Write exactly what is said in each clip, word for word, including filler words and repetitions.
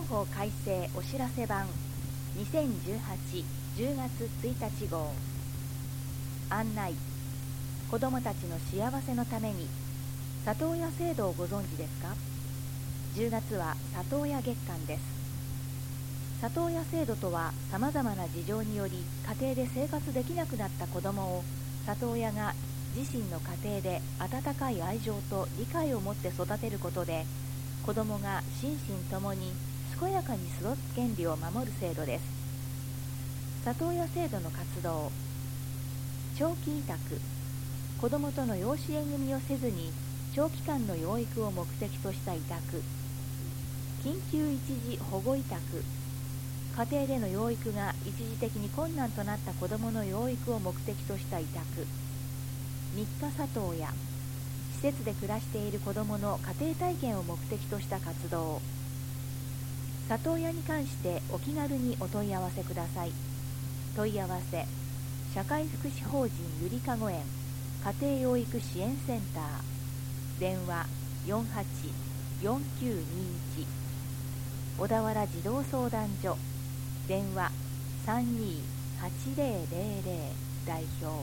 報改正お知らせ版にせんじゅうはちじゅうがつついたち号。案内。子どもたちの幸せのために里親制度をご存知ですか？じゅうがつは里親月間です。里親制度とは、さまざまな事情により家庭で生活できなくなった子どもを里親が自身の家庭で温かい愛情と理解を持って育てることで、子どもが心身ともに健やかに育つ権利を守る制度です。里親制度の活動。長期委託。子どもとの養子縁組をせずに長期間の養育を目的とした委託。緊急一時保護委託。家庭での養育が一時的に困難となった子どもの養育を目的とした委託。日課里親。施設で暮らしている子どもの家庭体験を目的とした活動。里親に関してお気軽にお問い合わせください。問い合わせ、社会福祉法人ゆりかご園家庭養育支援センター。電話よんはちよんきゅうにいち。小田原児童相談所。電話さんにーはちぜろぜろぜろ。代表。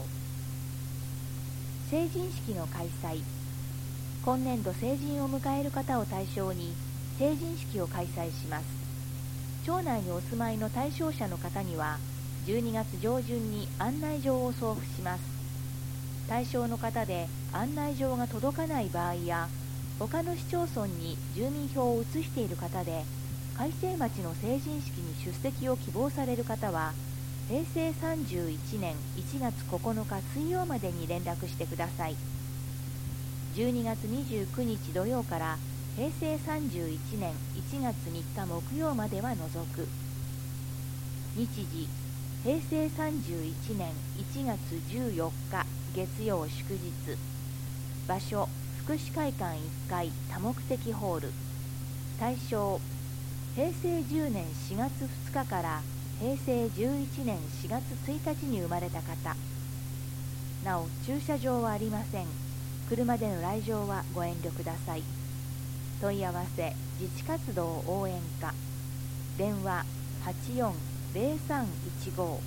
成人式の開催。今年度成人を迎える方を対象に成人式を開催します。町内にお住まいの対象者の方にはじゅうにがつ上旬に案内状を送付します。対象の方で案内状が届かない場合や、他の市町村に住民票を移している方で開成町の成人式に出席を希望される方は、へいせいさんじゅういちねんいちがつここのか水曜までに連絡してください。じゅうにがつにじゅうくにち土曜からへいせいさんじゅういちねんいちがつみっか木曜までは除く。日時、へいせいさんじゅういちねんいちがつじゅうよっか月曜祝日。場所、福祉会館いっかい多目的ホール。対象、へいせいじゅうねんしがつふつかからへいせいじゅういちねんしがつついたちに生まれた方。なお、駐車場はありません。車での来場はご遠慮ください。問い合わせ、自治活動応援課。電話はちよんぜろさんいちご。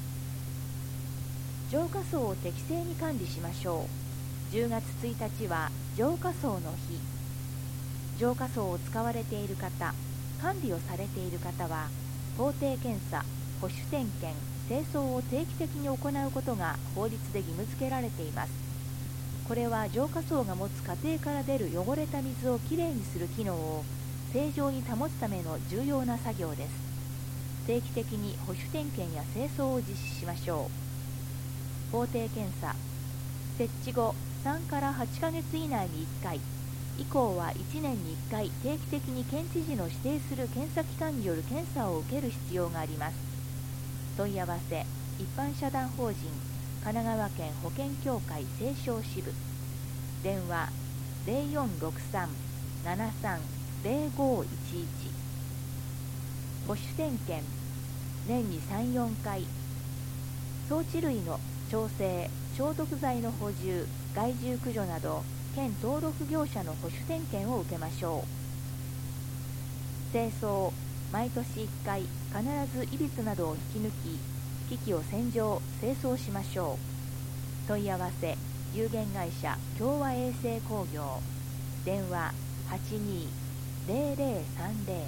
浄化槽を適正に管理しましょう。じゅうがつついたちは浄化槽の日。浄化槽を使われている方、管理をされている方は、法定検査、保守点検、清掃を定期的に行うことが法律で義務付けられています。これは浄化槽が持つ家庭から出る汚れた水をきれいにする機能を正常に保つための重要な作業です。定期的に保守点検や清掃を実施しましょう。法定検査。設置後さんからはちかげつ以内にいっかい、以降はいちねんにいっかい定期的に県知事の指定する検査機関による検査を受ける必要があります。問い合わせ、一般社団法人神奈川県保険協会西湘支部。電話ゼロよんろくさん ななさん ゼロごいちいち。保守点検、年にさん、よんかい。装置類の調整、消毒剤の補充、害獣駆除など県登録業者の保守点検を受けましょう。清掃、毎年いっかい必ず異物などを引き抜き、機器を洗浄、清掃しましょう。問い合わせ、有限会社共和衛生工業。電話はちにーぜろぜろさんぜ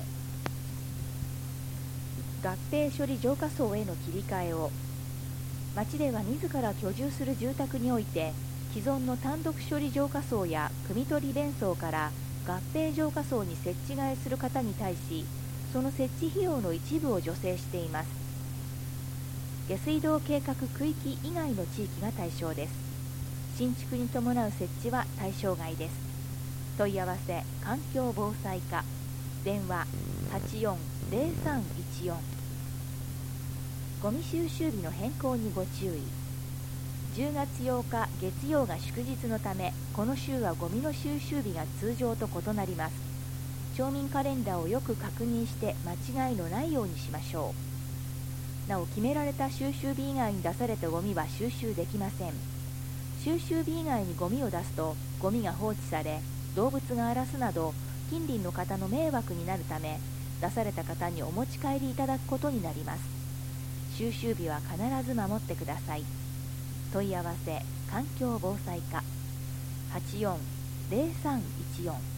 ろ。合併処理浄化槽への切り替えを。町では自ら居住する住宅において、既存の単独処理浄化槽や汲み取り弁槽から合併浄化槽に設置替えする方に対し、その設置費用の一部を助成しています。下水道計画区域以外の地域が対象です。新築に伴う設置は対象外です。問い合わせ、環境防災課。電話はちよんぜろさんいちよん。ゴミ収集日の変更にご注意。じゅうがつようか月曜が祝日のため、この週はゴミの収集日が通常と異なります。町民カレンダーをよく確認して間違いのないようにしましょう。なお、決められた収集日以外に出されたゴミは収集できません。収集日以外にゴミを出すと、ゴミが放置され動物が荒らすなど近隣の方の迷惑になるため、 出された方にお持ち帰りいただくことになります。収集日は必ず守ってください。問い合わせ環境防災課 はちよんゼロさんいちよん